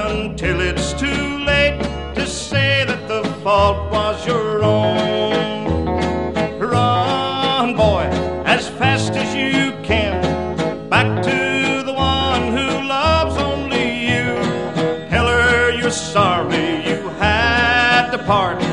until it's too late to say that the fault was your own. Run, boy, as fast as you can, back to the one who loves only you. Tell her you're sorry you had to part,